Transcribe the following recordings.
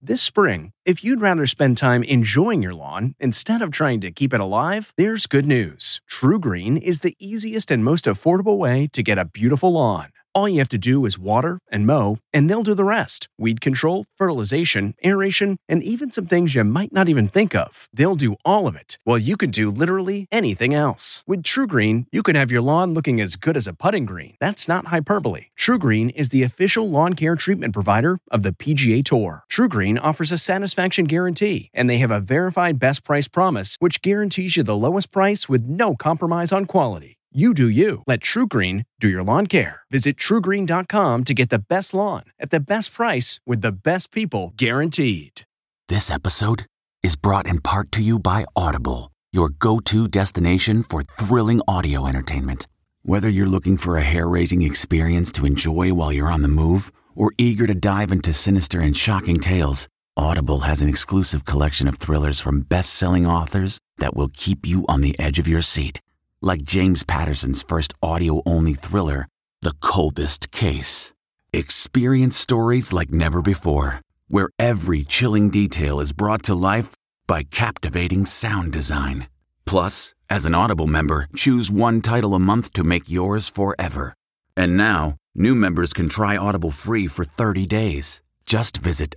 This spring, if you'd rather spend time enjoying your lawn instead of trying to keep it alive, there's good news. TruGreen is the easiest and most affordable way to get a beautiful lawn. All you have to do is water and mow, and they'll do the rest. Weed control, fertilization, aeration, and even some things you might not even think of. They'll do all of it, while you can do literally anything else. With TruGreen, you can have your lawn looking as good as a putting green. That's not hyperbole. TruGreen is the official lawn care treatment provider of the PGA Tour. TruGreen offers a satisfaction guarantee, and they have a verified best price promise, which guarantees you the lowest price with no compromise on quality. You do you. Let TruGreen do your lawn care. Visit TruGreen.com to get the best lawn at the best price with the best people guaranteed. This episode is brought in part to you by Audible, your go-to destination for thrilling audio entertainment. Whether you're looking for a hair-raising experience to enjoy while you're on the move or eager to dive into sinister and shocking tales, Audible has an exclusive collection of thrillers from best-selling authors that will keep you on the edge of your seat. Like James Patterson's first audio-only thriller, The Coldest Case. Experience stories like never before, where every chilling detail is brought to life by captivating sound design. Plus, as an Audible member, choose one title a month to make yours forever. And now, new members can try Audible free for 30 days. Just visit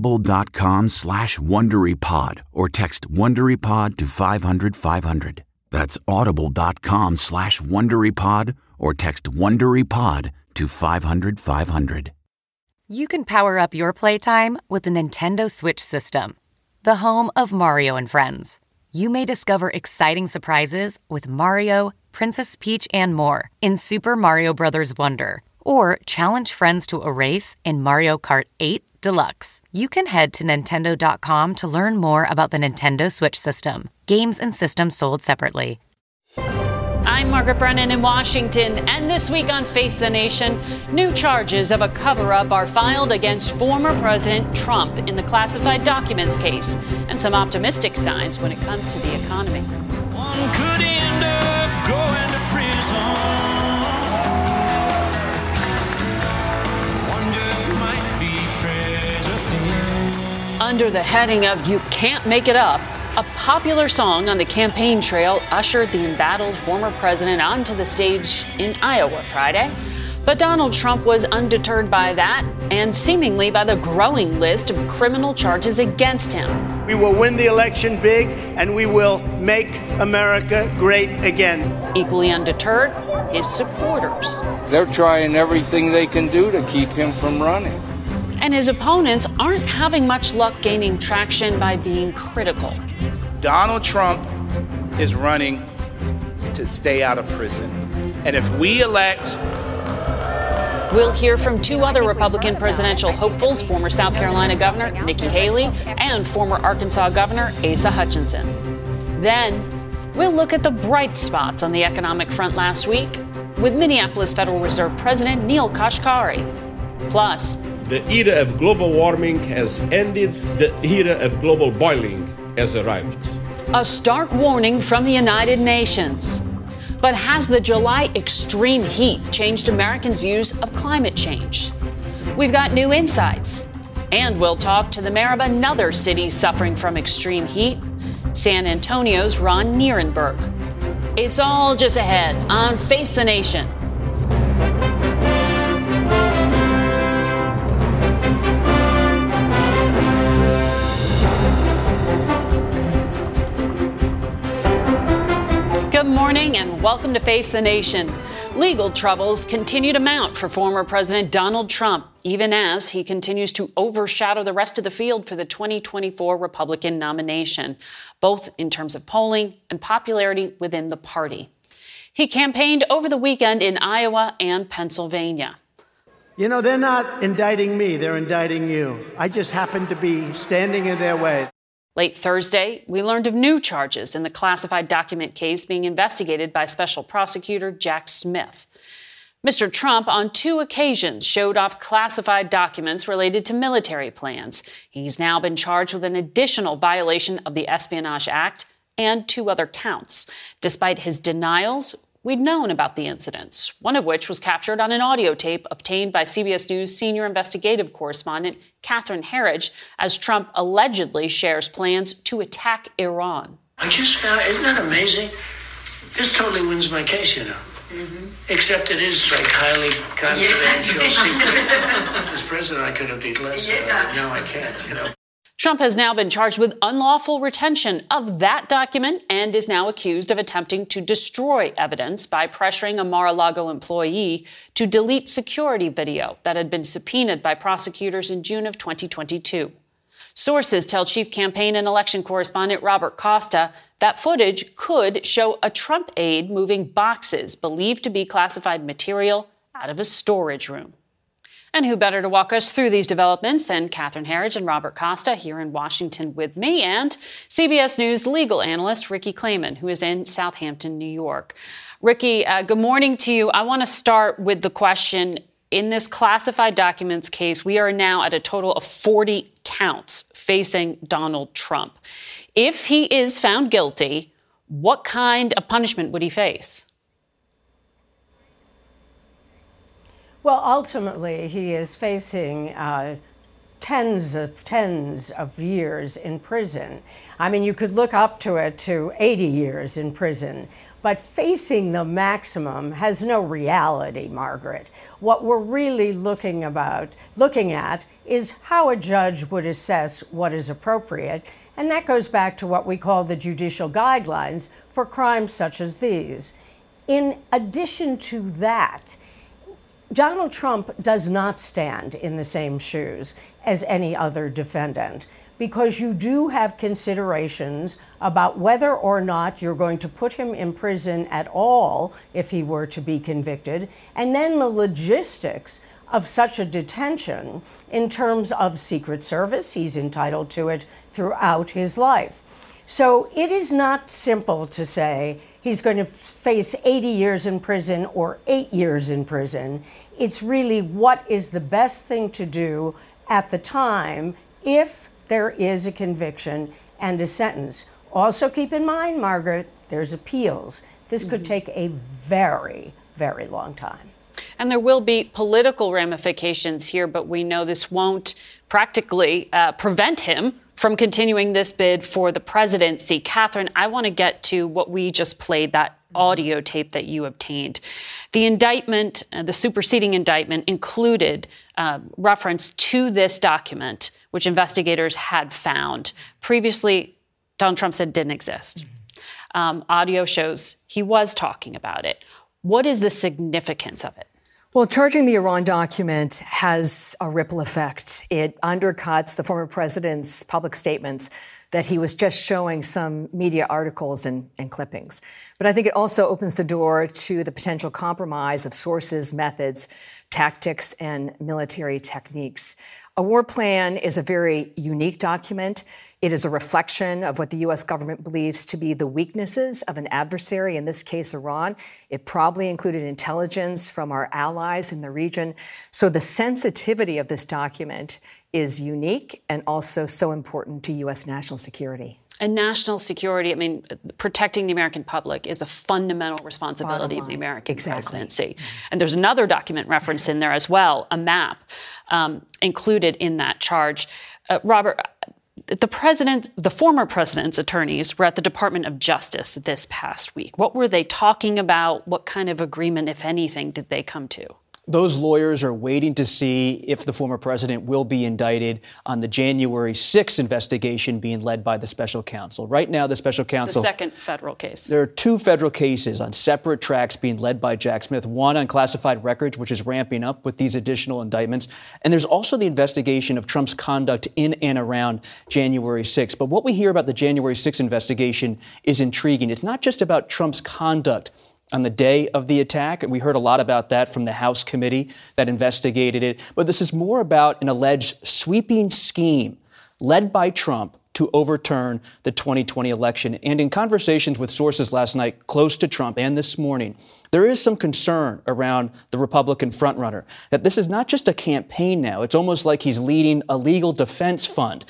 audible.com/WonderyPod or text WonderyPod to 500-500. That's audible.com/WonderyPod or text WonderyPod to 500-500. You can power up your playtime with the Nintendo Switch system, the home of Mario and Friends. You may discover exciting surprises with Mario, Princess Peach, and more in Super Mario Bros. Wonder, or challenge friends to a race in Mario Kart 8 Deluxe. You can head to Nintendo.com to learn more about the Nintendo Switch system. Games and systems sold separately. I'm Margaret Brennan in Washington, and this week on Face the Nation, new charges of a cover-up are filed against former President Trump in the classified documents case, and some optimistic signs when it comes to the economy. One could end up going to prison. One just might be president. Under the heading of You Can't Make It Up, a popular song on the campaign trail ushered the embattled former president onto the stage in Iowa Friday. But Donald Trump was undeterred by that and seemingly by the growing list of criminal charges against him. We will win the election big, and we will make America great again. Equally undeterred, his supporters. They're trying everything they can do to keep him from running. And his opponents aren't having much luck gaining traction by being critical. Donald Trump is running to stay out of prison. And if we elect... We'll hear from two other Republican presidential hopefuls, former South Carolina Governor Nikki Haley and former Arkansas Governor Asa Hutchinson. Then, we'll look at the bright spots on the economic front last week with Minneapolis Federal Reserve President Neel Kashkari. Plus, the era of global warming has ended. The era of global boiling has arrived. A stark warning from the United Nations. But has the July extreme heat changed Americans' views of climate change? We've got new insights. And we'll talk to the mayor of another city suffering from extreme heat, San Antonio's Ron Nierenberg. It's all just ahead on Face the Nation. Good morning and welcome to Face the Nation. Legal troubles continue to mount for former President Donald Trump, even as he continues to overshadow the rest of the field for the 2024 Republican nomination, both in terms of polling and popularity within the party. He campaigned over the weekend in Iowa and Pennsylvania. You know, they're not indicting me, they're indicting you. I just happen to be standing in their way. Late Thursday, we learned of new charges in the classified document case being investigated by Special Prosecutor Jack Smith. Mr. Trump, on 2 occasions, showed off classified documents related to military plans. He's now been charged with an additional violation of the Espionage Act and 2 other counts. Despite his denials, we'd known about the incidents, one of which was captured on an audio tape obtained by CBS News senior investigative correspondent Catherine Herridge as Trump allegedly shares plans to attack Iran. I just found, isn't that amazing? This totally wins my case, you know. Mm-hmm. Except it is like highly confidential, secret. As president, I could have did less. No, I can't, you know. Trump has now been charged with unlawful retention of that document and is now accused of attempting to destroy evidence by pressuring a Mar-a-Lago employee to delete security video that had been subpoenaed by prosecutors in June of 2022. Sources tell Chief Campaign and Election Correspondent Robert Costa that footage could show a Trump aide moving boxes believed to be classified material out of a storage room. And who better to walk us through these developments than Catherine Herridge and Robert Costa here in Washington with me and CBS News legal analyst Ricky Clayman, who is in Southampton, New York. Ricky, good morning to you. I want to start with the question, in this classified documents case, we are now at a total of 40 counts facing Donald Trump. If he is found guilty, what kind of punishment would he face? Well, ultimately, he is facing tens of years in prison. I mean, you could look up to 80 years in prison, but facing the maximum has no reality, Margaret. What we're really looking at is how a judge would assess what is appropriate, and that goes back to what we call the judicial guidelines for crimes such as these. In addition to that, Donald Trump does not stand in the same shoes as any other defendant, because you do have considerations about whether or not you're going to put him in prison at all if he were to be convicted, and then the logistics of such a detention in terms of Secret Service. He's entitled to it throughout his life. So it is not simple to say he's going to face 80 years in prison or 8 years in prison. It's really what is the best thing to do at the time if there is a conviction and a sentence. Also keep in mind, Margaret, there's appeals. This could take a very, very long time. And there will be political ramifications here, but we know this won't practically prevent him from continuing this bid for the presidency. Catherine, I want to get to what we just played, that audio tape that you obtained. The indictment, the superseding indictment, included reference to this document, which investigators had found. Previously, Donald Trump said didn't exist. Audio shows he was talking about it. What is the significance of it? Well, charging the Iran document has a ripple effect. It undercuts the former president's public statements that he was just showing some media articles and clippings. But I think it also opens the door to the potential compromise of sources, methods, tactics, and military techniques. A war plan is a very unique document. It is a reflection of what the U.S. government believes to be the weaknesses of an adversary, in this case, Iran. It probably included intelligence from our allies in the region. So the sensitivity of this document is unique and also so important to U.S. national security. And national security, I mean, protecting the American public is a fundamental responsibility of the American presidency. And there's another document referenced in there as well, a map included in that charge. Robert, the former president's attorneys were at the Department of Justice this past week. What were they talking about? What kind of agreement, if anything, did they come to? Those lawyers are waiting to see if the former president will be indicted on the January 6th investigation being led by the special counsel. Right now, the special counsel... The second federal case. There are two federal cases on separate tracks being led by Jack Smith. One on classified records, which is ramping up with these additional indictments. And there's also the investigation of Trump's conduct in and around January 6th. But what we hear about the January 6th investigation is intriguing. It's not just about Trump's conduct on the day of the attack, and we heard a lot about that from the House committee that investigated it. But this is more about an alleged sweeping scheme led by Trump to overturn the 2020 election. And in conversations with sources last night close to Trump and this morning, there is some concern around the Republican frontrunner that this is not just a campaign now. It's almost like he's leading a legal defense fund.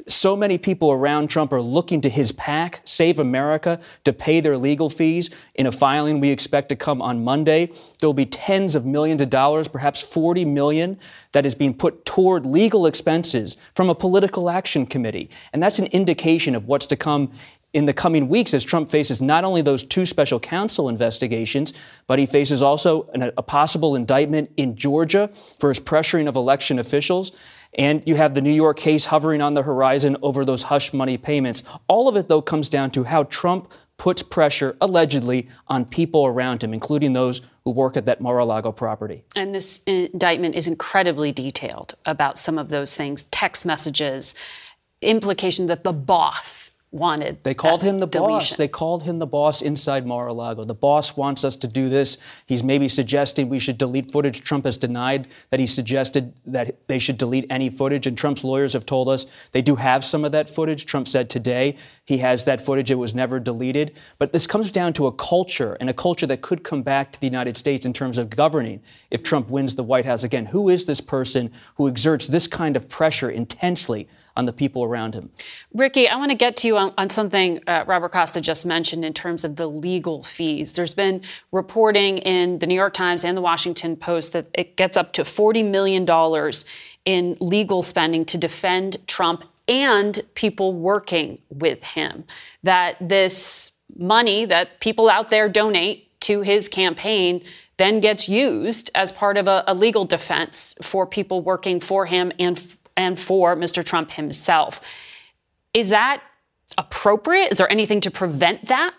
so many people around Trump are looking to his PAC, Save America, to pay their legal fees. In a filing we expect to come on Monday, there will be tens of millions of dollars, perhaps $40 million, that is being put toward legal expenses from a political action committee. And that's an indication of what's to come in the coming weeks as Trump faces not only those 2 special counsel investigations, but he faces also a possible indictment in Georgia for his pressuring of election officials. And you have the New York case hovering on the horizon over those hush money payments. All of it, though, comes down to how Trump puts pressure, allegedly, on people around him, including those who work at that Mar-a-Lago property. And this indictment is incredibly detailed about some of those things, text messages, implication that the boss wanted. They called him the deletion. boss. They called him the boss inside Mar-a-Lago. The boss wants us to do this. He's maybe suggesting we should delete footage. Trump has denied that he suggested that they should delete any footage. And Trump's lawyers have told us they do have some of that footage. Trump said today he has that footage. It was never deleted. But this comes down to a culture, and a culture that could come back to the United States in terms of governing if Trump wins the White House again. Who is this person who exerts this kind of pressure intensely on the people around him? Ricky, I want to get to you on something Robert Costa just mentioned in terms of the legal fees. There's been reporting in the New York Times and the Washington Post that it gets up to $40 million in legal spending to defend Trump and people working with him. That this money that people out there donate to his campaign then gets used as part of a legal defense for people working for him and for Mr. Trump himself. Is that appropriate? Is there anything to prevent that?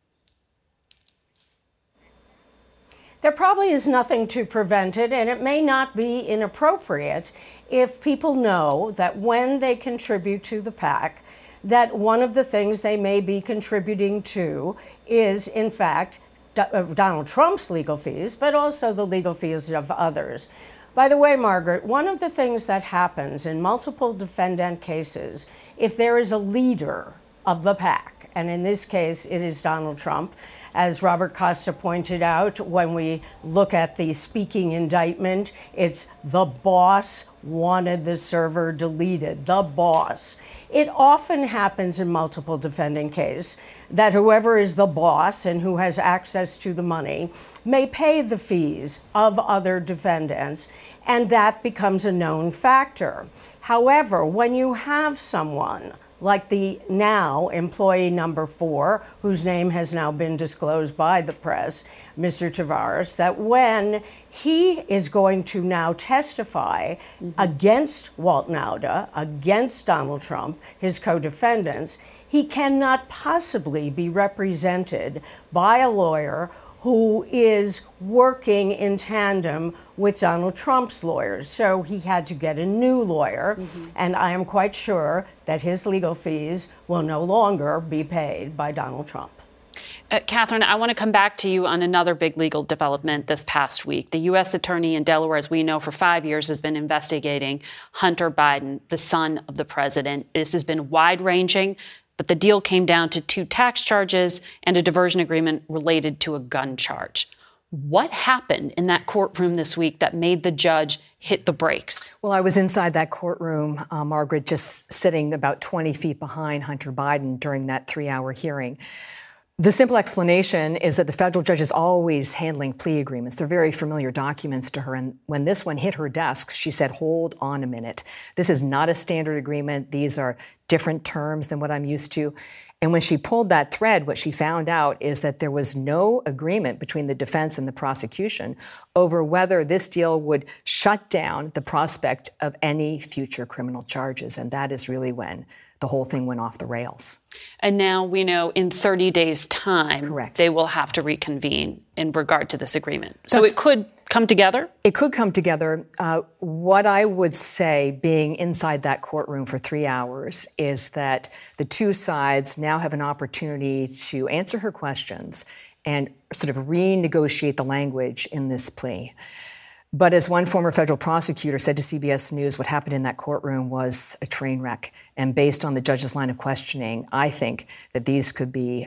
There probably is nothing to prevent it, and it may not be inappropriate if people know that when they contribute to the PAC, that one of the things they may be contributing to is, in fact, Donald Trump's legal fees, but also the legal fees of others. By the way, Margaret, one of the things that happens in multiple defendant cases, if there is a leader of the PAC, and in this case it is Donald Trump, as Robert Costa pointed out, when we look at the speaking indictment, it's the boss wanted the server deleted, the boss. It often happens in multiple defendant cases that whoever is the boss and who has access to the money may pay the fees of other defendants, and that becomes a known factor. However, when you have someone like the now employee number 4, whose name has now been disclosed by the press, Mr. Tavares, that when he is going to now testify against Walt Nauta, against Donald Trump, his co-defendants, he cannot possibly be represented by a lawyer who is working in tandem with Donald Trump's lawyers. So he had to get a new lawyer, and I am quite sure that his legal fees will no longer be paid by Donald Trump. Catherine, I want to come back to you on another big legal development this past week. The U.S. attorney in Delaware, as we know, for 5 years has been investigating Hunter Biden, the son of the president. This has been wide-ranging, but the deal came down to 2 tax charges and a diversion agreement related to a gun charge. What happened in that courtroom this week that made the judge hit the brakes? Well, I was inside that courtroom, Margaret, just sitting about 20 feet behind Hunter Biden during that 3-hour hearing. The simple explanation is that the federal judge is always handling plea agreements. They're very familiar documents to her. And when this one hit her desk, she said, hold on a minute. This is not a standard agreement. These are different terms than what I'm used to. And when she pulled that thread, what she found out is that there was no agreement between the defense and the prosecution over whether this deal would shut down the prospect of any future criminal charges. And that is really when the whole thing went off the rails. And now we know in 30 days' time, correct, they will have to reconvene in regard to this agreement. So it could come together? It could come together. What I would say, being inside that courtroom for 3 hours, is that the two sides now have an opportunity to answer her questions and sort of renegotiate the language in this plea. But as one former federal prosecutor said to CBS News, what happened in that courtroom was a train wreck. And based on the judge's line of questioning, I think that these could be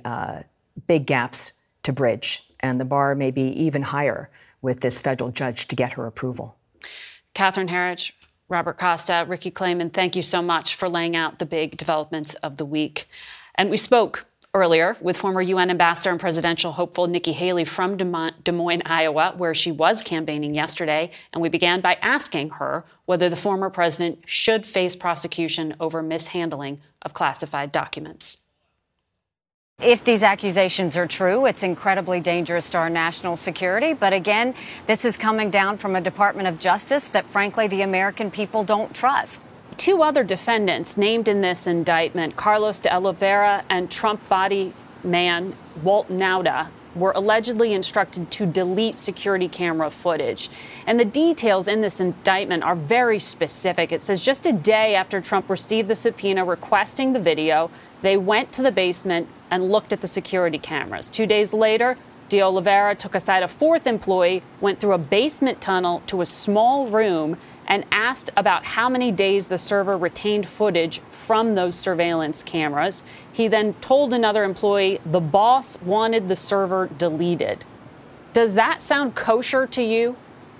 big gaps to bridge. And the bar may be even higher with this federal judge to get her approval. Catherine Herridge, Robert Costa, Ricky Klayman, thank you so much for laying out the big developments of the week. And we spoke earlier with former UN ambassador and presidential hopeful Nikki Haley from Des Moines, Iowa, where she was campaigning yesterday. And we began by asking her whether the former president should face prosecution over mishandling of classified documents. If these accusations are true, it's incredibly dangerous to our national security. But again, this is coming down from a Department of Justice that, frankly, the American people don't trust. Two other defendants named in this indictment, Carlos de Oliveira and Trump body man Walt Nauta, were allegedly instructed to delete security camera footage. And the details in this indictment are very specific. It says just a day after Trump received the subpoena requesting the video, they went to the basement and looked at the security cameras. 2 days later, de Oliveira took aside a fourth employee, went through a basement tunnel to a small room, and asked about how many days the server retained footage from those surveillance cameras. He then told another employee the boss wanted the server deleted. Does that sound kosher to you?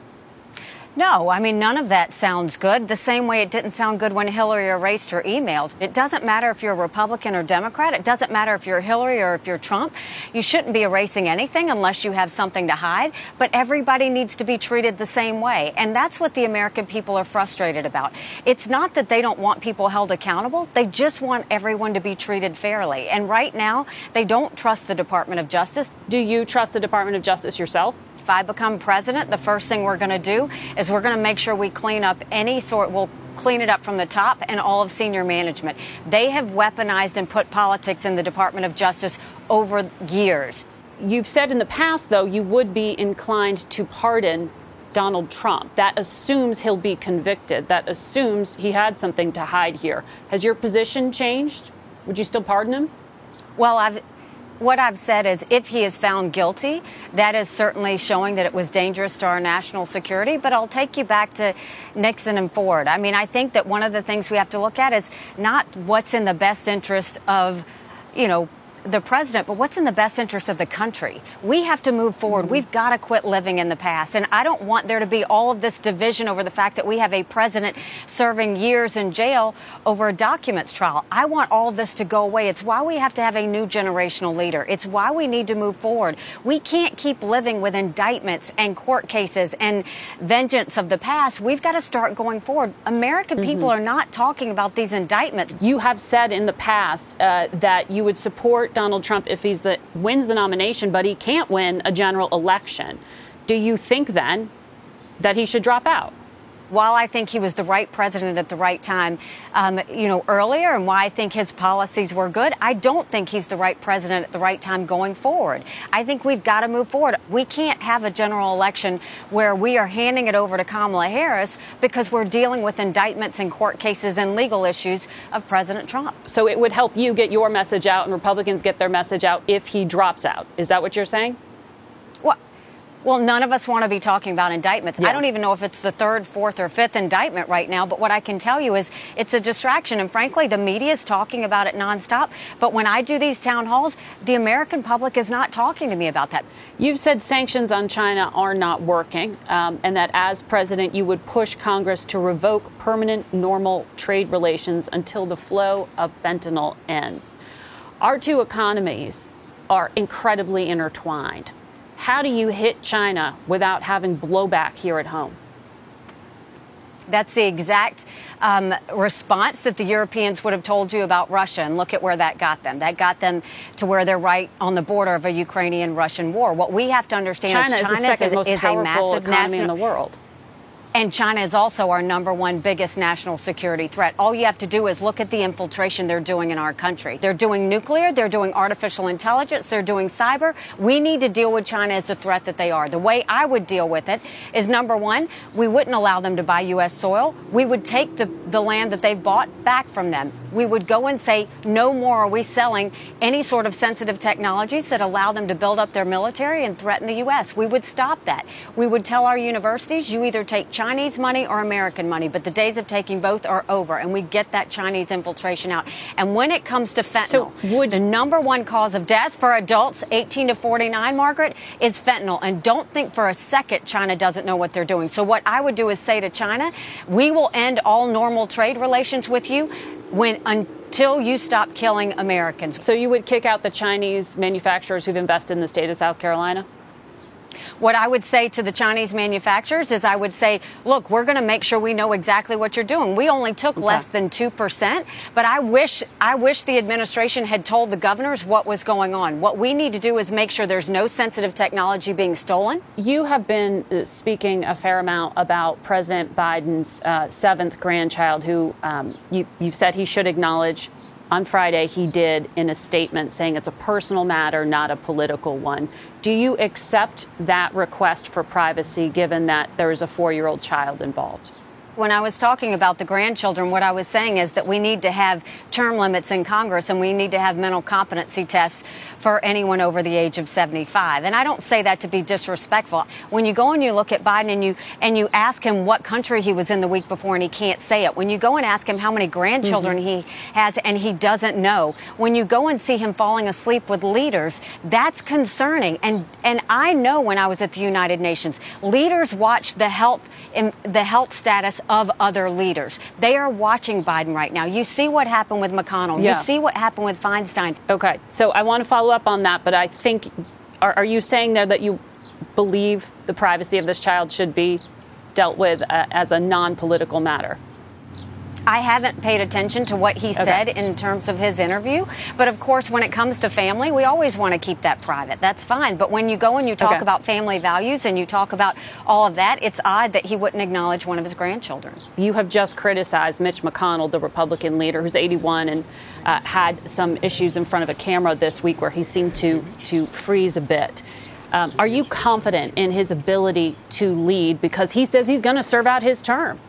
No, I mean, none of that sounds good. The same way it didn't sound good when Hillary erased her emails. It doesn't matter if you're a Republican or Democrat. It doesn't matter if you're Hillary or if you're Trump. You shouldn't be erasing anything unless you have something to hide. But everybody needs to be treated the same way. And that's what the American people are frustrated about. It's not that they don't want people held accountable. They just want everyone to be treated fairly. And right now, they don't trust the Department of Justice. Do you trust the Department of Justice yourself? If I become president, the first thing we're going to do is we're going to make sure we clean up we'll clean it up from the top and all of senior management. They have weaponized and put politics in the Department of Justice over years. You've said in the past, though, you would be inclined to pardon Donald Trump. That assumes he'll be convicted. That assumes he had something to hide here. Has your position changed? Would you still pardon him? Well, what I've said is if he is found guilty, that is certainly showing that it was dangerous to our national security. But I'll take you back to Nixon and Ford. I mean, I think that one of the things we have to look at is not what's in the best interest of, the president, but what's in the best interest of the country. We have to move forward. We've got to quit living in the past. And I don't want there to be all of this division over the fact that we have a president serving years in jail over a documents trial. I want all of this to go away. It's why we have to have a new generational leader. It's why we need to move forward. We can't keep living with indictments and court cases and vengeance of the past. We've got to start going forward. American people are not talking about these indictments. You have said in the past that you would support Donald Trump if he wins the nomination, but he can't win a general election. Do you think then that he should drop out? While I think he was the right president at the right time, earlier, and why I think his policies were good, I don't think he's the right president at the right time going forward. I think we've got to move forward. We can't have a general election where we are handing it over to Kamala Harris because we're dealing with indictments and court cases and legal issues of President Trump. So it would help you get your message out and Republicans get their message out if he drops out. Is that what you're saying? Well, none of us want to be talking about indictments. Yeah. I don't even know if it's the third, fourth, or fifth indictment right now. But what I can tell you is it's a distraction. And frankly, the media is talking about it nonstop. But when I do these town halls, the American public is not talking to me about that. You've said sanctions on China are not working, and that as president, you would push Congress to revoke permanent normal trade relations until the flow of fentanyl ends. Our two economies are incredibly intertwined. How do you hit China without having blowback here at home? That's the exact response that the Europeans would have told you about Russia. And look at where that got them. That got them to where they're right on the border of a Ukrainian-Russian war. What we have to understand is China is the second most powerful economy in the world. And China is also our number one biggest national security threat. All you have to do is look at the infiltration they're doing in our country. They're doing nuclear. They're doing artificial intelligence. They're doing cyber. We need to deal with China as the threat that they are. The way I would deal with it is, number one, we wouldn't allow them to buy U.S. soil. We would take the land that they've bought back from them. We would go and say, no more are we selling any sort of sensitive technologies that allow them to build up their military and threaten the U.S. We would stop that. We would tell our universities, you either take Chinese money or American money, but the days of taking both are over, and we get that Chinese infiltration out. And when it comes to fentanyl, the number one cause of death for adults 18 to 49, Margaret, is fentanyl. And don't think for a second China doesn't know what they're doing. So what I would do is say to China, we will end all normal trade relations with you until you stop killing Americans. So you would kick out the Chinese manufacturers who've invested in the state of South Carolina? What I would say to the Chinese manufacturers is I would say, look, we're going to make sure we know exactly what you're doing. We only took less than 2%, but I wish the administration had told the governors what was going on. What we need to do is make sure there's no sensitive technology being stolen. You have been speaking a fair amount about President Biden's seventh grandchild, who you've said he should acknowledge. On Friday, he did in a statement saying it's a personal matter, not a political one. Do you accept that request for privacy, given that there is a 4-year-old child involved? When I was talking about the grandchildren, what I was saying is that we need to have term limits in Congress, and we need to have mental competency tests for anyone over the age of 75. And I don't say that to be disrespectful. When you go and you look at Biden and you ask him what country he was in the week before and he can't say it, when you go and ask him how many grandchildren he has and he doesn't know, when you go and see him falling asleep with leaders, that's concerning. And I know when I was at the United Nations, leaders watch the health status of other leaders. They are watching Biden right now. You see what happened with McConnell. Yeah. You see what happened with Feinstein. Okay, so I want to follow up on that, but I think, are you saying there that you believe the privacy of this child should be dealt with as a non-political matter? I haven't paid attention to what he said in terms of his interview. But of course, when it comes to family, we always want to keep that private. That's fine. But when you go and you talk about family values and you talk about all of that, it's odd that he wouldn't acknowledge one of his grandchildren. You have just criticized Mitch McConnell, the Republican leader, who's 81 and had some issues in front of a camera this week where he seemed to freeze a bit. Are you confident in his ability to lead? Because he says he's going to serve out his term.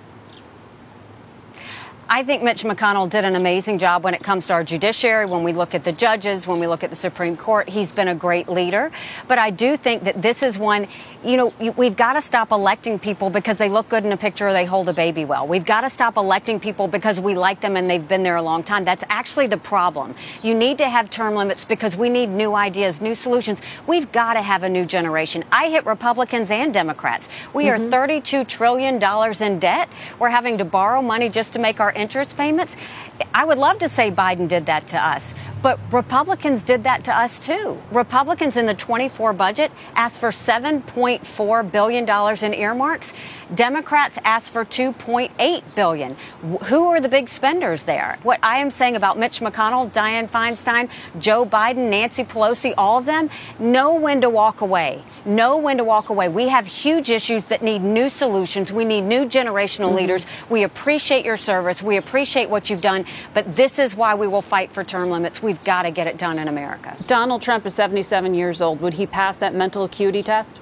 I think Mitch McConnell did an amazing job when it comes to our judiciary, when we look at the judges, when we look at the Supreme Court. He's been a great leader. But I do think that this is one, we've got to stop electing people because they look good in a picture or they hold a baby well. We've got to stop electing people because we like them and they've been there a long time. That's actually the problem. You need to have term limits because we need new ideas, new solutions. We've got to have a new generation. I hit Republicans and Democrats. We are $32 trillion in debt. We're having to borrow money just to make our interest payments. I would love to say Biden did that to us, but Republicans did that to us too. Republicans in the 24 budget asked for $7.4 billion in earmarks. Democrats asked for $2.8 billion. Who are the big spenders there? What I am saying about Mitch McConnell, Dianne Feinstein, Joe Biden, Nancy Pelosi, all of them, know when to walk away. Know when to walk away. We have huge issues that need new solutions. We need new generational leaders. We appreciate your service. We appreciate what you've done. But this is why we will fight for term limits. We've got to get it done in America. Donald Trump is 77 years old. Would he pass that mental acuity test?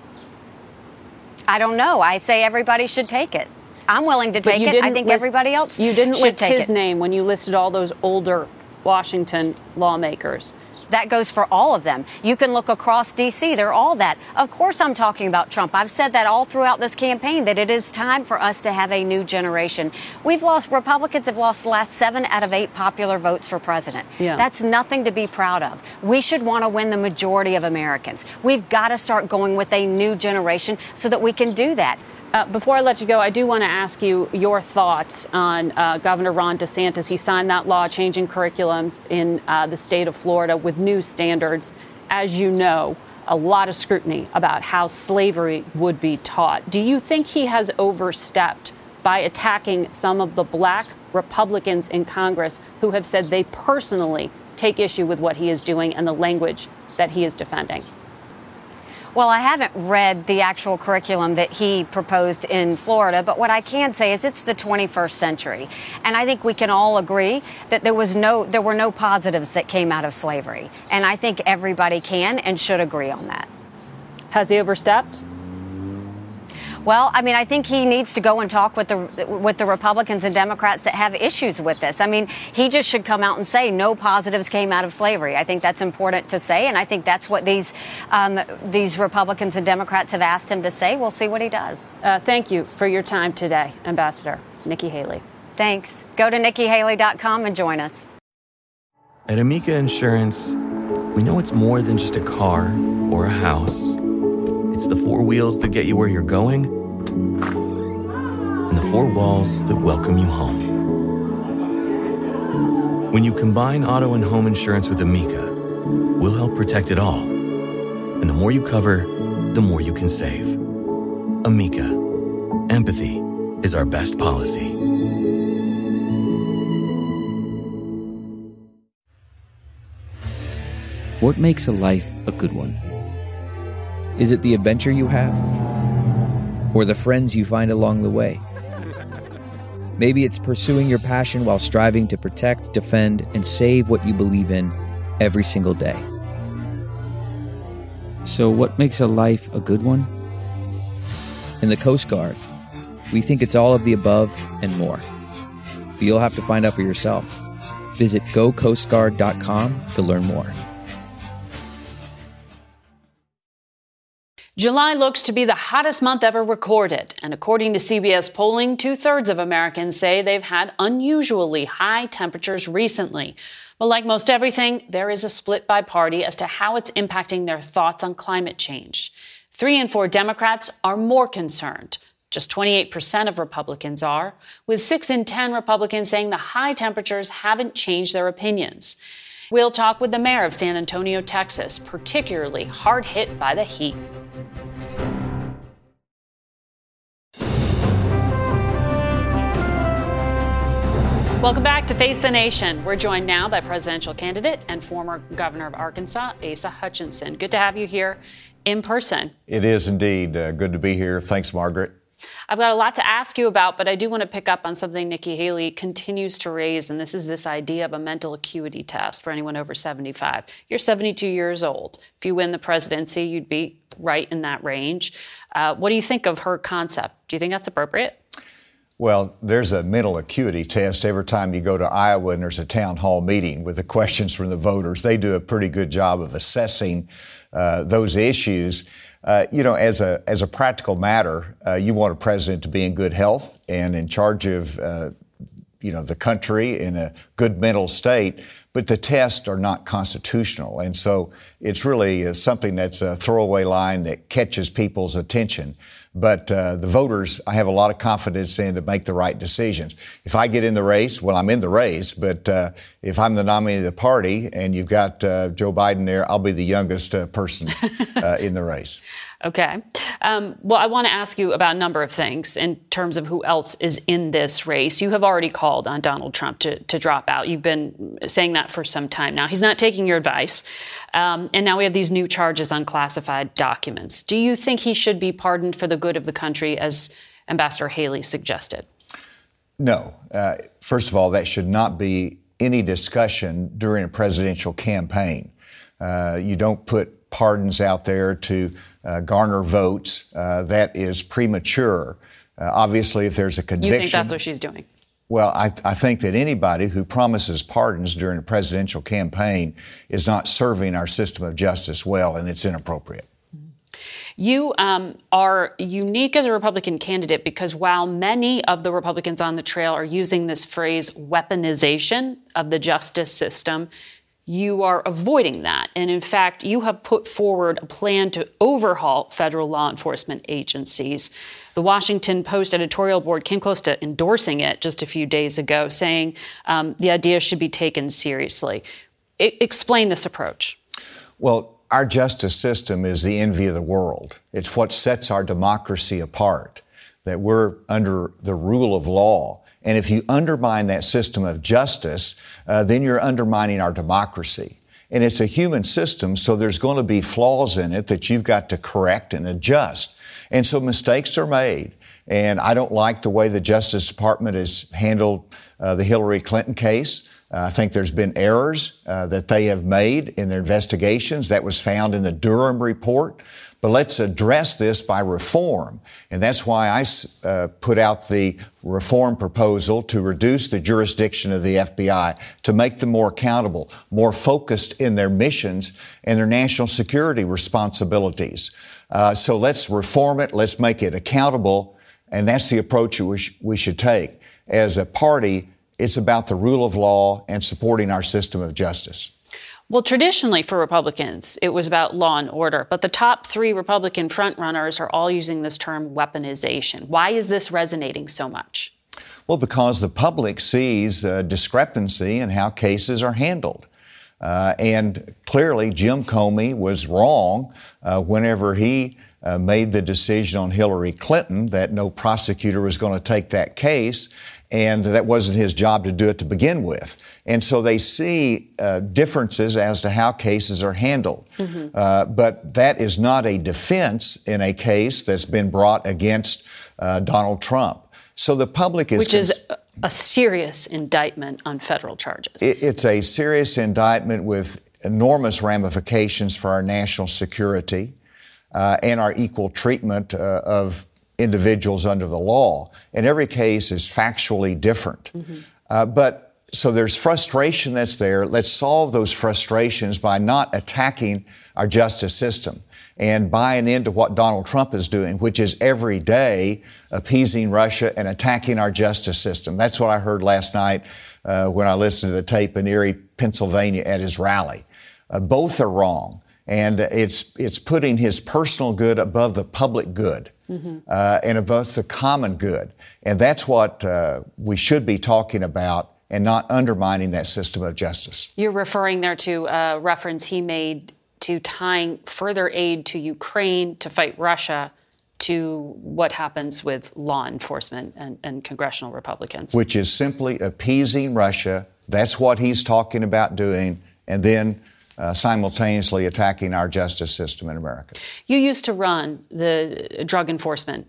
I don't know. I say everybody should take it. I'm willing to take it. I think everybody else should take it. You didn't list his name when you listed all those older Washington lawmakers. That goes for all of them. You can look across D.C. They're all that. Of course, I'm talking about Trump. I've said that all throughout this campaign, that it is time for us to have a new generation. Republicans have lost the last 7 out of 8 popular votes for president. Yeah. That's nothing to be proud of. We should want to win the majority of Americans. We've got to start going with a new generation so that we can do that. Before I let you go, I do want to ask you your thoughts on Governor Ron DeSantis. He signed that law changing curriculums in the state of Florida with new standards. As you know, a lot of scrutiny about how slavery would be taught. Do you think he has overstepped by attacking some of the black Republicans in Congress who have said they personally take issue with what he is doing and the language that he is defending? Well, I haven't read the actual curriculum that he proposed in Florida, but what I can say is it's the 21st century. And I think we can all agree that there were no positives that came out of slavery. And I think everybody can and should agree on that. Has he overstepped? Well, I mean, I think he needs to go and talk with the Republicans and Democrats that have issues with this. I mean, he just should come out and say no positives came out of slavery. I think that's important to say, and I think that's what these Republicans and Democrats have asked him to say. We'll see what he does. Thank you for your time today, Ambassador Nikki Haley. Thanks. Go to NikkiHaley.com and join us. At Amica Insurance, we know it's more than just a car or a house. It's the four wheels that get you where you're going and the four walls that welcome you home. When you combine auto and home insurance with Amica, we'll help protect it all. And the more you cover, the more you can save. Amica. Empathy is our best policy. What makes a life a good one? Is it the adventure you have? Or the friends you find along the way? Maybe it's pursuing your passion while striving to protect, defend, and save what you believe in every single day. So what makes a life a good one? In the Coast Guard, we think it's all of the above and more. But you'll have to find out for yourself. Visit gocoastguard.com to learn more. July looks to be the hottest month ever recorded. And according to CBS polling, 2/3 of Americans say they've had unusually high temperatures recently. But like most everything, there is a split by party as to how it's impacting their thoughts on climate change. 3 in 4 Democrats are more concerned. Just 28% of Republicans are, with 6 in 10 Republicans saying the high temperatures haven't changed their opinions. We'll talk with the mayor of San Antonio, Texas, particularly hard hit by the heat. Welcome back to Face the Nation. We're joined now by presidential candidate and former governor of Arkansas, Asa Hutchinson. Good to have you here in person. It is indeed. Good to be here. Thanks, Margaret. I've got a lot to ask you about, but I do want to pick up on something Nikki Haley continues to raise, and this is this idea of a mental acuity test for anyone over 75. You're 72 years old. If you win the presidency, you'd be right in that range. What do you think of her concept? Do you think that's appropriate? Well, there's a mental acuity test every time you go to Iowa and there's a town hall meeting with the questions from the voters. They do a pretty good job of assessing those issues. As a practical matter, you want a president to be in good health and in charge of, the country in a good mental state. But the tests are not constitutional. And so it's really something that's a throwaway line that catches people's attention. But the voters, I have a lot of confidence in to make the right decisions. If I get in the race, well, I'm in the race. But if I'm the nominee of the party and you've got Joe Biden there, I'll be the youngest person in the race. Okay. Well, I want to ask you about a number of things in terms of who else is in this race. You have already called on Donald Trump to drop out. You've been saying that for some time now. He's not taking your advice. And now we have these new charges on classified documents. Do you think he should be pardoned for the good of the country, as Ambassador Haley suggested? No. First of all, that should not be any discussion during a presidential campaign. You don't put pardons out there to garner votes. That is premature. Obviously, if there's a conviction... You think that's what she's doing? Well, I think that anybody who promises pardons during a presidential campaign is not serving our system of justice well, and it's inappropriate. You are unique as a Republican candidate because while many of the Republicans on the trail are using this phrase weaponization of the justice system, you are avoiding that. And in fact, you have put forward a plan to overhaul federal law enforcement agencies. The Washington Post editorial board came close to endorsing it just a few days ago, saying the idea should be taken seriously. Explain this approach. Well, our justice system is the envy of the world. It's what sets our democracy apart, that we're under the rule of law. And if you undermine that system of justice, then you're undermining our democracy. And it's a human system, so there's going to be flaws in it that you've got to correct and adjust. And so mistakes are made. And I don't like the way the Justice Department has handled the Hillary Clinton case. I think there's been errors that they have made in their investigations. That was found in the Durham report. But let's address this by reform. And that's why I put out the reform proposal to reduce the jurisdiction of the FBI, to make them more accountable, more focused in their missions and their national security responsibilities. So let's reform it. Let's make it accountable. And that's the approach we should take. As a party, it's about the rule of law and supporting our system of justice. Well, traditionally for Republicans, it was about law and order, but the top three Republican frontrunners are all using this term weaponization. Why is this resonating so much? Well, because the public sees a discrepancy in how cases are handled. And clearly, Jim Comey was wrong whenever he made the decision on Hillary Clinton that no prosecutor was going to take that case, and that wasn't his job to do it to begin with. And so they see differences as to how cases are handled. Mm-hmm. But that is not a defense in a case that's been brought against Donald Trump. So the public is... Which is a serious indictment on federal charges. It's a serious indictment with enormous ramifications for our national security and our equal treatment of individuals under the law. And every case is factually different. Mm-hmm. So there's frustration that's there. Let's solve those frustrations by not attacking our justice system and buying into what Donald Trump is doing, which is every day appeasing Russia and attacking our justice system. That's what I heard last night when I listened to the tape in Erie, Pennsylvania at his rally. Both are wrong. And it's putting his personal good above the public good. Mm-hmm. And above the common good. And that's what we should be talking about, and not undermining that system of justice. You're referring there to a reference he made to tying further aid to Ukraine to fight Russia to what happens with law enforcement and congressional Republicans. Which is simply appeasing Russia. That's what he's talking about doing. And then simultaneously attacking our justice system in America. You used to run the Drug Enforcement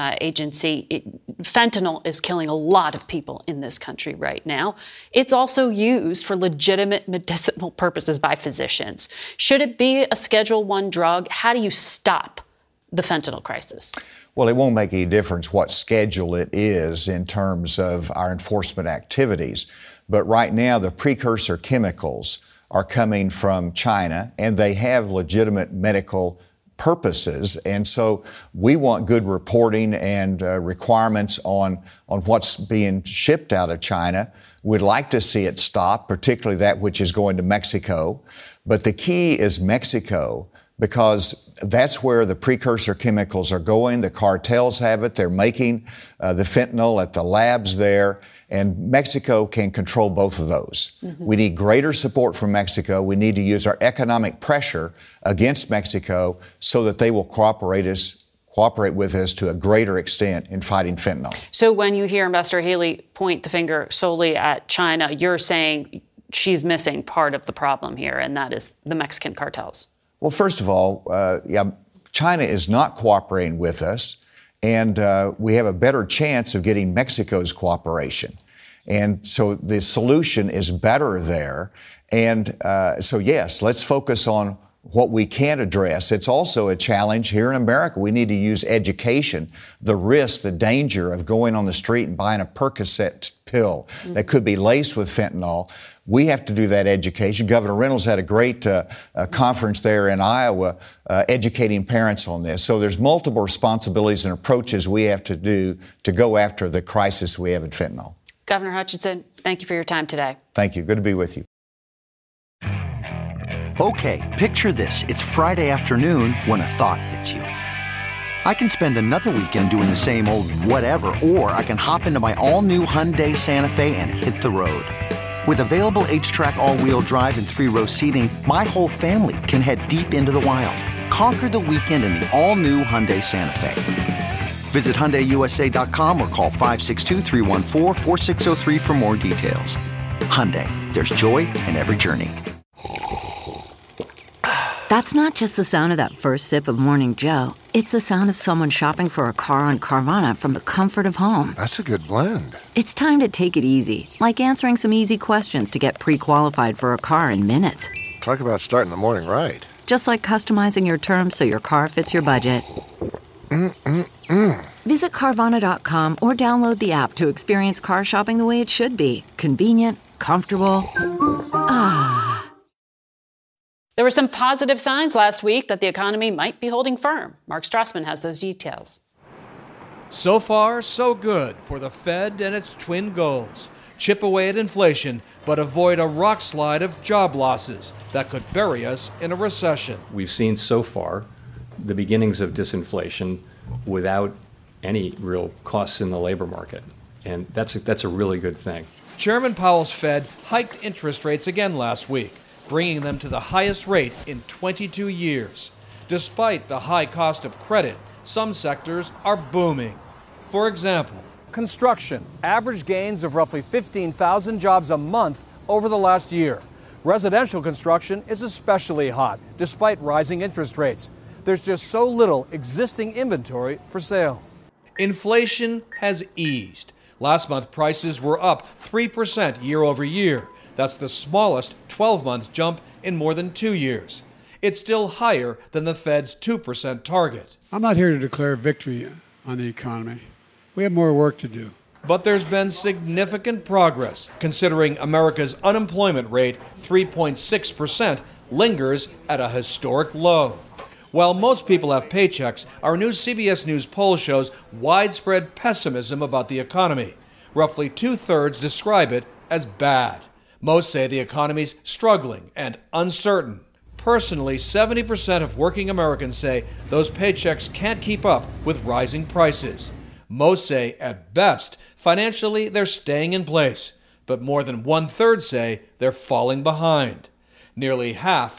Agency. Fentanyl is killing a lot of people in this country right now. It's also used for legitimate medicinal purposes by physicians. Should it be a Schedule I drug? How do you stop the fentanyl crisis? Well, it won't make any difference what schedule it is in terms of our enforcement activities. But right now, the precursor chemicals are coming from China, and they have legitimate medical purposes. And so we want good reporting and requirements on what's being shipped out of China. We'd like to see it stop, particularly that which is going to Mexico. But the key is Mexico, because that's where the precursor chemicals are going. The cartels have it. They're making the fentanyl at the labs there. And Mexico can control both of those. Mm-hmm. We need greater support from Mexico. We need to use our economic pressure against Mexico so that they will cooperate with us to a greater extent in fighting fentanyl. So when you hear Ambassador Haley point the finger solely at China, you're saying she's missing part of the problem here, and that is the Mexican cartels. Well, first of all, China is not cooperating with us. And we have a better chance of getting Mexico's cooperation. And so the solution is better there. And so, yes, let's focus on what we can address. It's also a challenge here in America. We need to use education, the risk, the danger of going on the street and buying a Percocet pill that could be laced with fentanyl. We have to do that education. Governor Reynolds had a great conference there in Iowa educating parents on this. So there's multiple responsibilities and approaches we have to do to go after the crisis we have in fentanyl. Governor Hutchinson, thank you for your time today. Thank you. Good to be with you. Okay, picture this. It's Friday afternoon when a thought hits you. I can spend another weekend doing the same old whatever, or I can hop into my all-new Hyundai Santa Fe and hit the road. With available H-Track all-wheel drive and 3-row seating, my whole family can head deep into the wild. Conquer the weekend in the all-new Hyundai Santa Fe. Visit HyundaiUSA.com or call 562-314-4603 for more details. Hyundai, there's joy in every journey. That's not just the sound of that first sip of Morning Joe. It's the sound of someone shopping for a car on Carvana from the comfort of home. That's a good blend. It's time to take it easy, like answering some easy questions to get pre-qualified for a car in minutes. Talk about starting the morning right. Just like customizing your terms so your car fits your budget. Visit Carvana.com or download the app to experience car shopping the way it should be. Convenient, comfortable. Ah. There were some positive signs last week that the economy might be holding firm. Mark Strassman has those details. So far, so good for the Fed and its twin goals. Chip away at inflation, but avoid a rock slide of job losses that could bury us in a recession. We've seen so far the beginnings of disinflation without any real costs in the labor market. And that's a really good thing. Chairman Powell's Fed hiked interest rates again last week, bringing them to the highest rate in 22 years. Despite the high cost of credit, some sectors are booming. For example, construction, average gains of roughly 15,000 jobs a month over the last year. Residential construction is especially hot, despite rising interest rates. There's just so little existing inventory for sale. Inflation has eased. Last month, prices were up 3% year over year. That's the smallest 12-month jump in more than 2 years. It's still higher than the Fed's 2% target. I'm not here to declare victory on the economy. We have more work to do. But there's been significant progress, considering America's unemployment rate, 3.6%, lingers at a historic low. While most people have paychecks, our new CBS News poll shows widespread pessimism about the economy. Roughly 2/3 describe it as bad. Most say the economy's struggling and uncertain. Personally, 70% of working Americans say those paychecks can't keep up with rising prices. Most say, at best, financially they're staying in place, but more than 1/3 say they're falling behind. Nearly half,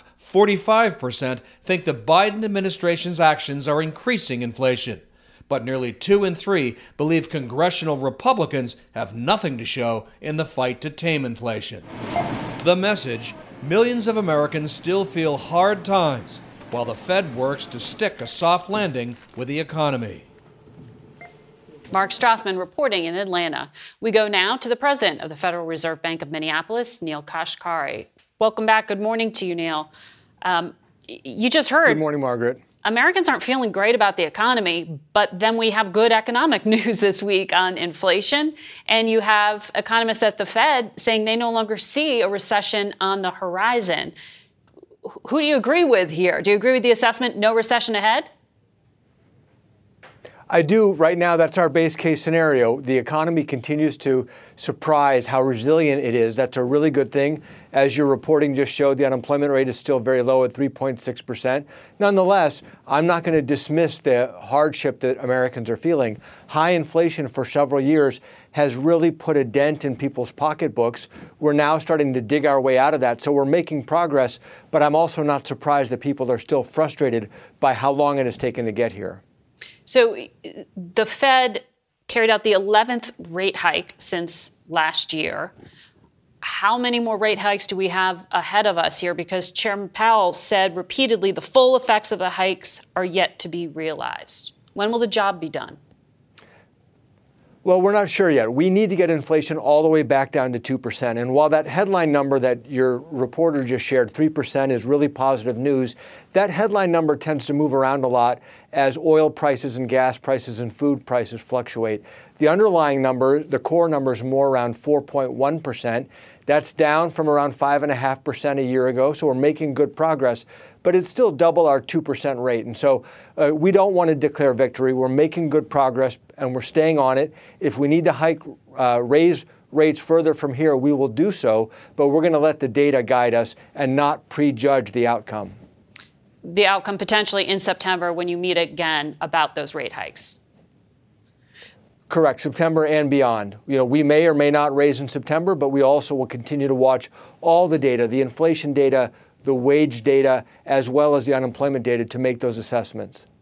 45%, think the Biden administration's actions are increasing inflation. But nearly 2 in 3 believe congressional Republicans have nothing to show in the fight to tame inflation. The message: millions of Americans still feel hard times, while the Fed works to stick a soft landing with the economy. Mark Strassman reporting in Atlanta. We go now to the president of the Federal Reserve Bank of Minneapolis, Neel Kashkari. Welcome back. Good morning to you, Neel. You just heard. Good morning, Margaret. Americans aren't feeling great about the economy, but then we have good economic news this week on inflation. And you have economists at the Fed saying they no longer see a recession on the horizon. Who do you agree with here? Do you agree with the assessment, no recession ahead? I do. Right now, that's our base case scenario. The economy continues to surprise how resilient it is. That's a really good thing. As your reporting just showed, the unemployment rate is still very low at 3.6%. Nonetheless, I'm not going to dismiss the hardship that Americans are feeling. High inflation for several years has really put a dent in people's pocketbooks. We're now starting to dig our way out of that. So we're making progress, but I'm also not surprised that people are still frustrated by how long it has taken to get here. So the Fed carried out the 11th rate hike since last year. How many more rate hikes do we have ahead of us here? Because Chairman Powell said repeatedly the full effects of the hikes are yet to be realized. When will the job be done? Well, we're not sure yet. We need to get inflation all the way back down to 2%. And while that headline number that your reporter just shared, 3%, is really positive news, that headline number tends to move around a lot as oil prices and gas prices and food prices fluctuate. The underlying number, the core number, is more around 4.1%. That's down from around 5.5% a year ago, so we're making good progress. But it's still double our 2% rate. And so we don't want to declare victory. We're making good progress, and we're staying on it. If we need to raise rates further from here, we will do so. But we're going to let the data guide us and not prejudge the outcome. The outcome potentially in September when you meet again about those rate hikes. Correct, September and beyond. We may or may not raise in September, but we also will continue to watch all the data, the inflation data, the wage data, as well as the unemployment data to make those assessments.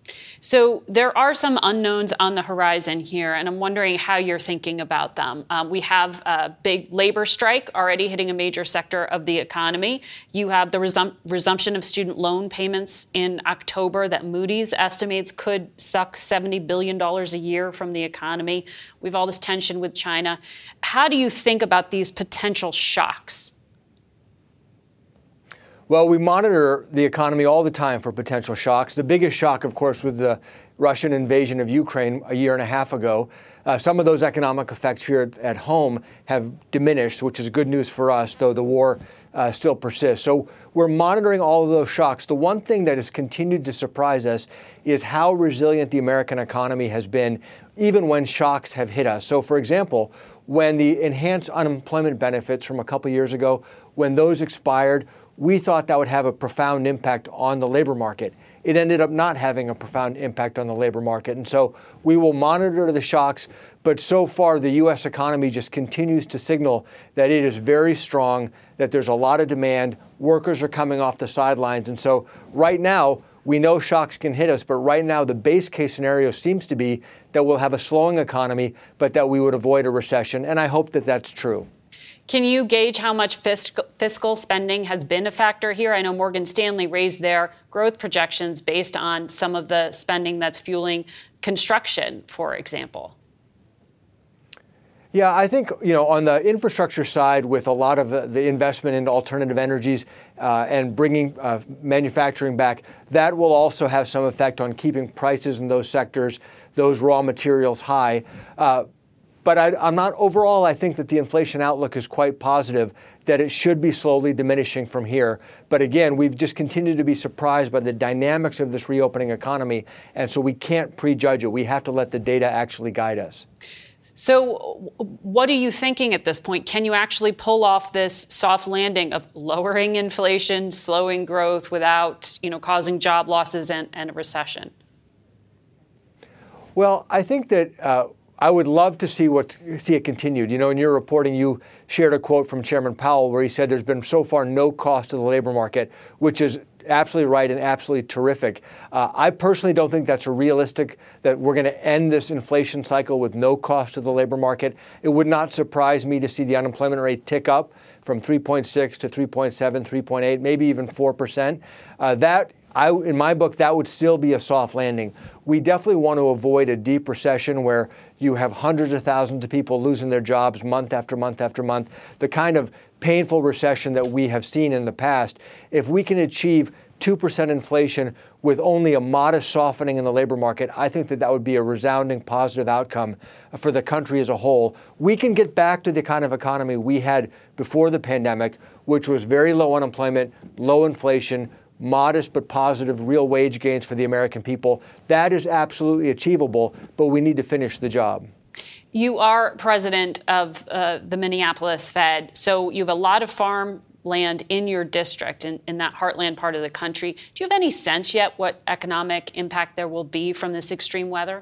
So there are some unknowns on the horizon here, and I'm wondering how you're thinking about them. We have a big labor strike already hitting a major sector of the economy. You have the resumption of student loan payments in October that Moody's estimates could suck $70 billion a year from the economy. We have all this tension with China. How do you think about these potential shocks? Well, we monitor the economy all the time for potential shocks. The biggest shock, of course, was the Russian invasion of Ukraine a year and a half ago. Some of those economic effects here at home have diminished, which is good news for us, though the war still persists. So we're monitoring all of those shocks. The one thing that has continued to surprise us is how resilient the American economy has been, even when shocks have hit us. So, for example, when the enhanced unemployment benefits from a couple years ago, when those expired, we thought that would have a profound impact on the labor market. It ended up not having a profound impact on the labor market. And so we will monitor the shocks, but so far the U.S. economy just continues to signal that it is very strong, that there's a lot of demand, workers are coming off the sidelines. And so right now, we know shocks can hit us, but right now the base case scenario seems to be that we'll have a slowing economy, but that we would avoid a recession. And I hope that that's true. Can you gauge how much fiscal spending has been a factor here? I know Morgan Stanley raised their growth projections based on some of the spending that's fueling construction, for example. Yeah, I think, on the infrastructure side, with a lot of the investment into alternative energies and bringing manufacturing back, that will also have some effect on keeping prices in those sectors, those raw materials high. But I'm not overall. I think that the inflation outlook is quite positive, that it should be slowly diminishing from here. But again, we've just continued to be surprised by the dynamics of this reopening economy. And so we can't prejudge it. We have to let the data actually guide us. So what are you thinking at this point? Can you actually pull off this soft landing of lowering inflation, slowing growth without, causing job losses and a recession? Well, I think that I would love to see it continued. In your reporting, you shared a quote from Chairman Powell where he said there's been so far no cost to the labor market, which is absolutely right and absolutely terrific. I personally don't think that's realistic, that we're going to end this inflation cycle with no cost to the labor market. It would not surprise me to see the unemployment rate tick up from 3.6 to 3.7, 3.8, maybe even 4%. In my book, that would still be a soft landing. We definitely want to avoid a deep recession where you have hundreds of thousands of people losing their jobs month after month after month, the kind of painful recession that we have seen in the past. If we can achieve 2% inflation with only a modest softening in the labor market, I think that would be a resounding positive outcome for the country as a whole. We can get back to the kind of economy we had before the pandemic, which was very low unemployment, low inflation, modest but positive real wage gains for the American people. That is absolutely achievable, but we need to finish the job. You are president of the Minneapolis Fed, so you have a lot of farmland in your district, in that heartland part of the country. Do you have any sense yet what economic impact there will be from this extreme weather?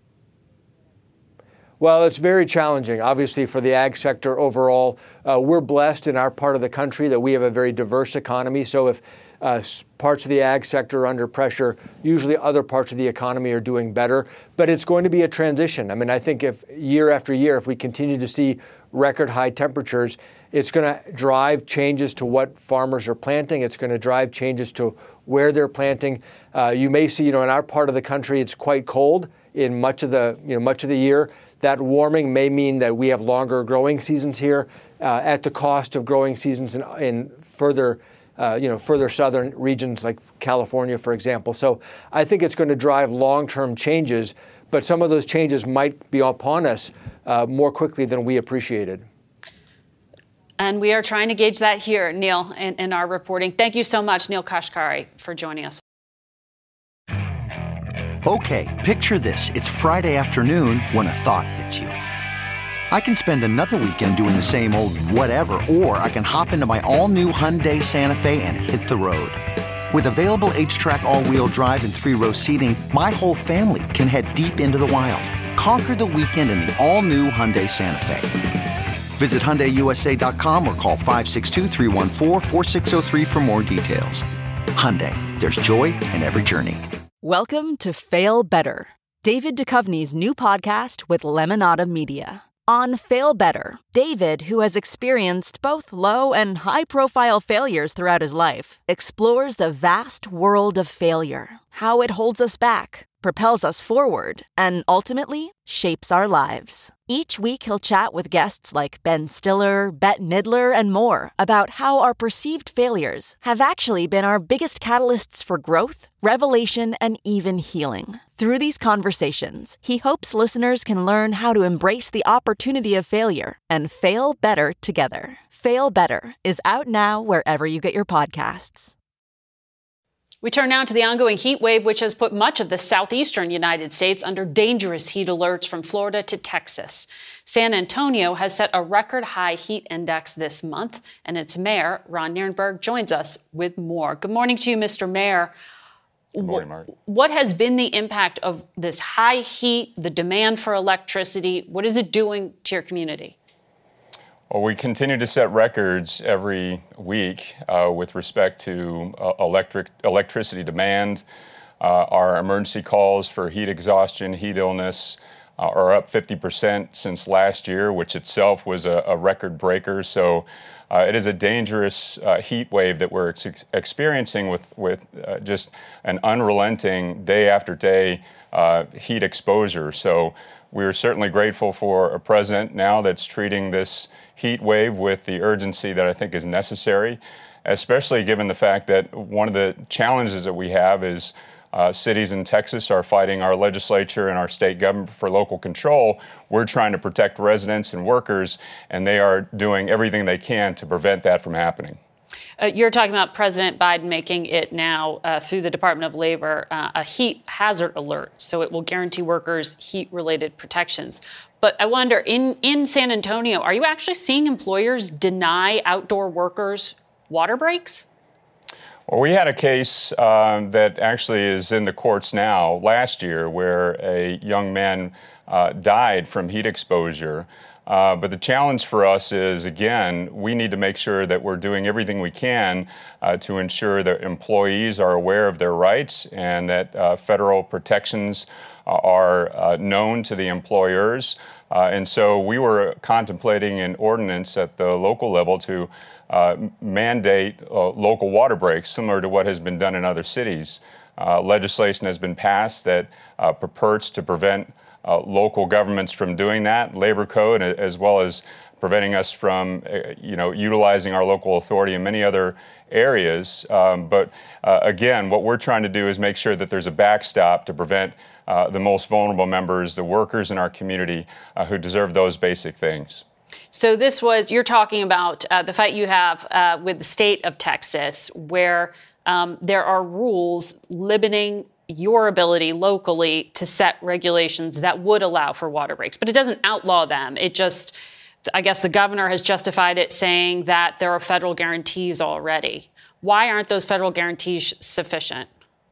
Well, it's very challenging, obviously, for the ag sector overall. We're blessed in our part of the country that we have a very diverse economy. So if parts of the ag sector are under pressure, usually other parts of the economy are doing better. But it's going to be a transition. I mean, I think if year after year, if we continue to see record high temperatures, it's going to drive changes to what farmers are planting. It's going to drive changes to where they're planting. You may see, in our part of the country, it's quite cold in much of the year. That warming may mean that we have longer growing seasons here at the cost of growing seasons in further southern regions like California, for example. So I think it's going to drive long-term changes, but some of those changes might be upon us more quickly than we appreciated. And we are trying to gauge that here, Neil, in our reporting. Thank you so much, Neil Kashkari, for joining us. Okay, picture this. It's Friday afternoon when a thought hits you. I can spend another weekend doing the same old whatever, or I can hop into my all-new Hyundai Santa Fe and hit the road. With available H-Track all-wheel drive and 3-row seating, my whole family can head deep into the wild. Conquer the weekend in the all-new Hyundai Santa Fe. Visit HyundaiUSA.com or call 562-314-4603 for more details. Hyundai, there's joy in every journey. Welcome to Fail Better, David Duchovny's new podcast with Lemonada Media. On Fail Better, David, who has experienced both low and high-profile failures throughout his life, explores the vast world of failure, how it holds us back, propels us forward, and ultimately shapes our lives. Each week he'll chat with guests like Ben Stiller, Bette Midler, and more about how our perceived failures have actually been our biggest catalysts for growth, revelation, and even healing. Through these conversations, he hopes listeners can learn how to embrace the opportunity of failure and fail better together. Fail Better is out now wherever you get your podcasts. We turn now to the ongoing heat wave, which has put much of the southeastern United States under dangerous heat alerts from Florida to Texas. San Antonio has set a record high heat index this month, and its mayor, Ron Nirenberg, joins us with more. Good morning to you, Mr. Mayor. Good morning, Mark. What has been the impact of this high heat, the demand for electricity? What is it doing to your community? Well, we continue to set records every week with respect to electricity demand. Our emergency calls for heat exhaustion, heat illness are up 50% since last year, which itself was a record breaker. So it is a dangerous heat wave that we're experiencing with just an unrelenting day after day heat exposure. So we're certainly grateful for a president now that's treating this heat wave with the urgency that I think is necessary, especially given the fact that one of the challenges that we have is cities in Texas are fighting our legislature and our state government for local control. We're trying to protect residents and workers, and they are doing everything they can to prevent that from happening. You're talking about President Biden making it now through the Department of Labor a heat hazard alert, so it will guarantee workers heat-related protections. But I wonder, in San Antonio, are you actually seeing employers deny outdoor workers water breaks? Well, we had a case that actually is in the courts now last year where a young man died from heat exposure. But the challenge for us is, again, we need to make sure that we're doing everything we can to ensure that employees are aware of their rights and that federal protections are known to the employers. And so we were contemplating an ordinance at the local level to mandate local water breaks, similar to what has been done in other cities. Legislation has been passed that purports to prevent local governments from doing that, labor code, as well as preventing us from, utilizing our local authority in many other areas. But again, what we're trying to do is make sure that there's a backstop to prevent the most vulnerable members, the workers in our community who deserve those basic things. So you're talking about the fight you have with the state of Texas, where there are rules limiting your ability locally to set regulations that would allow for water breaks. But it doesn't outlaw them. It just, I guess the governor has justified it saying that there are federal guarantees already. Why aren't those federal guarantees sufficient?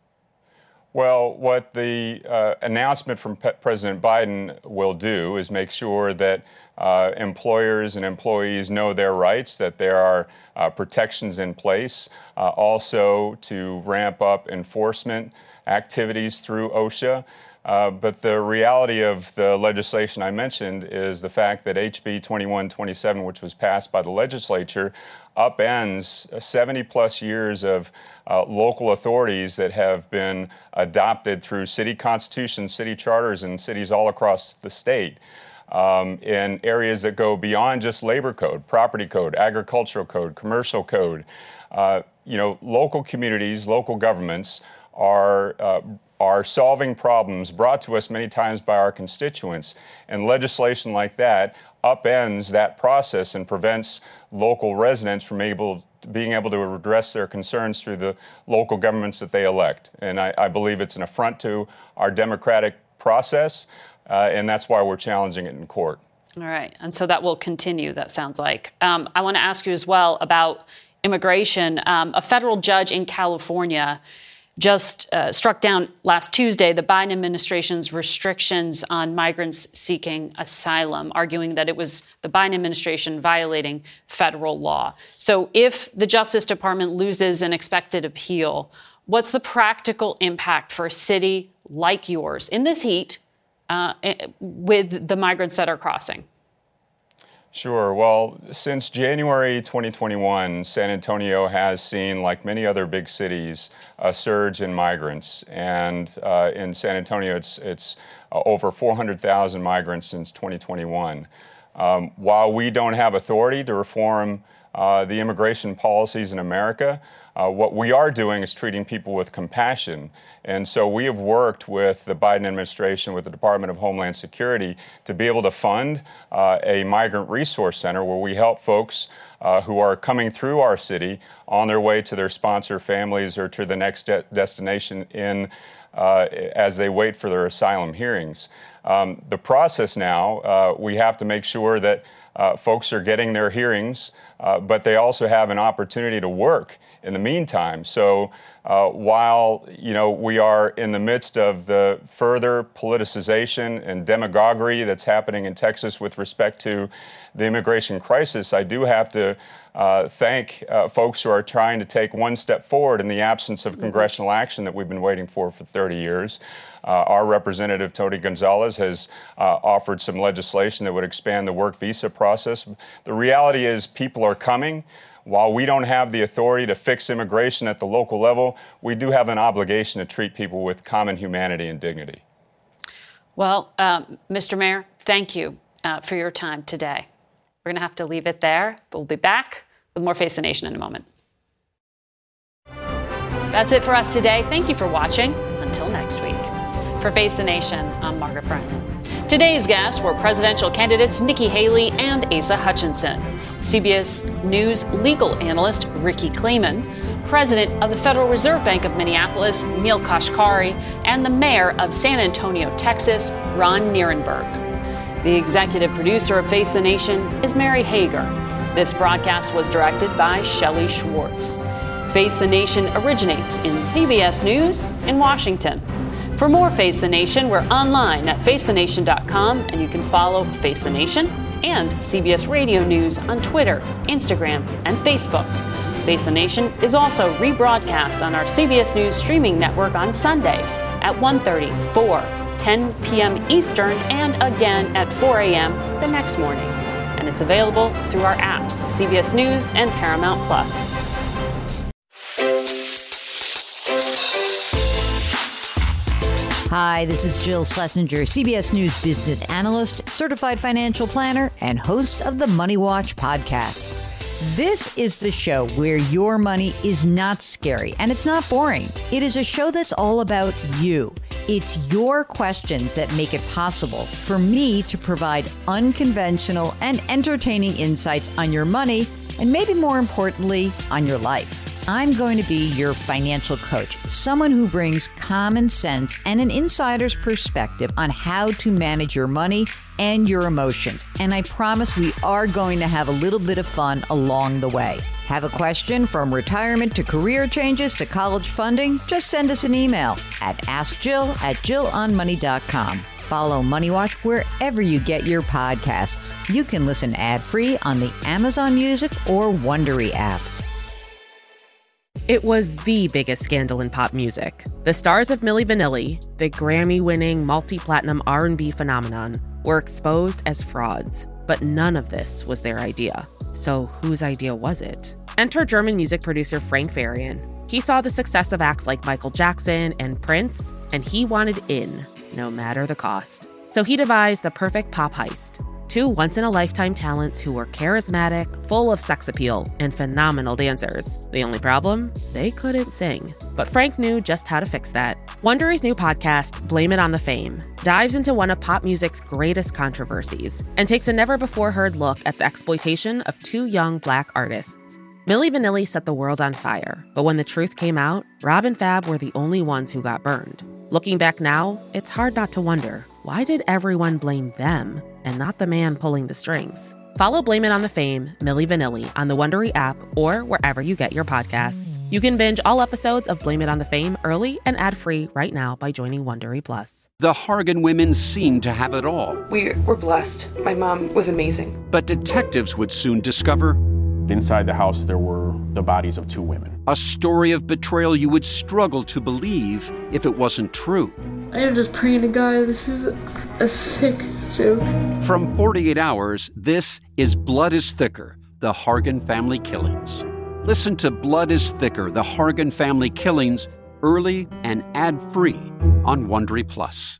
Well, what the announcement from President Biden will do is make sure that employers and employees know their rights, that there are protections in place, also to ramp up enforcement activities through OSHA. But the reality of the legislation I mentioned is the fact that HB 2127, which was passed by the legislature, upends 70 plus years of local authorities that have been adopted through city constitutions, city charters in cities all across the state in areas that go beyond just labor code, property code, agricultural code, commercial code. Local communities, local governments are solving problems brought to us many times by our constituents, and legislation like that upends that process and prevents local residents from being able to address their concerns through the local governments that they elect. And I believe it's an affront to our democratic process, and that's why we're challenging it in court. All right, and so that will continue, that sounds like. I want to ask you as well about immigration. A federal judge in California just struck down last Tuesday the Biden administration's restrictions on migrants seeking asylum, arguing that it was the Biden administration violating federal law. So if the Justice Department loses an expected appeal, What's the practical impact for a city like yours in this heat with the migrants that are crossing? Sure. Well, since January 2021, San Antonio has seen, like many other big cities, a surge in migrants. And in San Antonio, it's over 400,000 migrants since 2021. While we don't have authority to reform the immigration policies in America, what we are doing is treating people with compassion. And so we have worked with the Biden administration, with the Department of Homeland Security, to be able to fund a migrant resource center where we help folks who are coming through our city on their way to their sponsor families or to the next destination as they wait for their asylum hearings. The process now, we have to make sure that folks are getting their hearings, but they also have an opportunity to work in the meantime. So while we are in the midst of the further politicization and demagoguery that's happening in Texas with respect to the immigration crisis, I do have to thank folks who are trying to take one step forward in the absence of congressional action that we've been waiting for 30 years. Our representative, Tony Gonzalez, has offered some legislation that would expand the work visa process. The reality is people are coming. While we don't have the authority to fix immigration at the local level, we do have an obligation to treat people with common humanity and dignity. Well, Mr. Mayor, thank you for your time today. We're going to have to leave it there, but we'll be back with more Face the Nation in a moment. That's it for us today. Thank you for watching. Until next week. For Face the Nation, I'm Margaret Brennan. Today's guests were presidential candidates Nikki Haley and Asa Hutchinson, CBS News legal analyst Ricky Kleeman, President of the Federal Reserve Bank of Minneapolis Neil Kashkari, and the Mayor of San Antonio, Texas, Ron Nierenberg. The executive producer of Face the Nation is Mary Hager. This broadcast was directed by Shelley Schwartz. Face the Nation originates in CBS News in Washington. For more Face the Nation, we're online at facethenation.com, and you can follow Face the Nation and CBS Radio News on Twitter, Instagram, and Facebook. Face the Nation is also rebroadcast on our CBS News streaming network on Sundays at 1:30, 4, 10 p.m. Eastern, and again at 4 a.m. the next morning. And it's available through our apps, CBS News and Paramount Plus. Hi, this is Jill Schlesinger, CBS News business analyst, certified financial planner, and host of the Money Watch podcast. This is the show where your money is not scary and it's not boring. It is a show that's all about you. It's your questions that make it possible for me to provide unconventional and entertaining insights on your money, and maybe more importantly, on your life. I'm going to be your financial coach, someone who brings common sense and an insider's perspective on how to manage your money and your emotions. And I promise we are going to have a little bit of fun along the way. Have a question from retirement to career changes to college funding? Just send us an email at askjill@jillonmoney.com. Follow Money Watch wherever you get your podcasts. You can listen ad-free on the Amazon Music or Wondery app. It was the biggest scandal in pop music. The stars of Milli Vanilli, the Grammy-winning multi-platinum R&B phenomenon, were exposed as frauds. But none of this was their idea. So whose idea was it? Enter German music producer Frank Farian. He saw the success of acts like Michael Jackson and Prince, and he wanted in, no matter the cost. So he devised the perfect pop heist. Two once-in-a-lifetime talents who were charismatic, full of sex appeal, and phenomenal dancers. The only problem? They couldn't sing. But Frank knew just how to fix that. Wondery's new podcast, Blame It on the Fame, dives into one of pop music's greatest controversies and takes a never-before-heard look at the exploitation of two young Black artists. Milli Vanilli set the world on fire, but when the truth came out, Rob and Fab were the only ones who got burned. Looking back now, it's hard not to wonder, why did everyone blame them and not the man pulling the strings? Follow Blame It on the Fame, Milli Vanilli, on the Wondery app or wherever you get your podcasts. You can binge all episodes of Blame It on the Fame early and ad-free right now by joining Wondery Plus. The Hargan women seemed to have it all. We were blessed. My mom was amazing. But detectives would soon discover Inside the house, there were the bodies of 2 women. A story of betrayal you would struggle to believe if it wasn't true. I am just praying to God, this is a sick joke. From 48 Hours, this is Blood is Thicker, the Hargan Family Killings. Listen to Blood is Thicker, the Hargan Family Killings, early and ad-free on Wondery Plus.